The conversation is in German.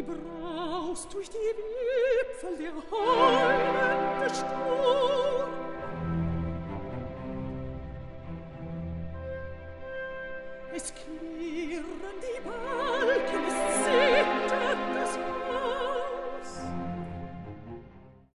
wie braust durch die Wipfel der heulende Sturm. Es klingt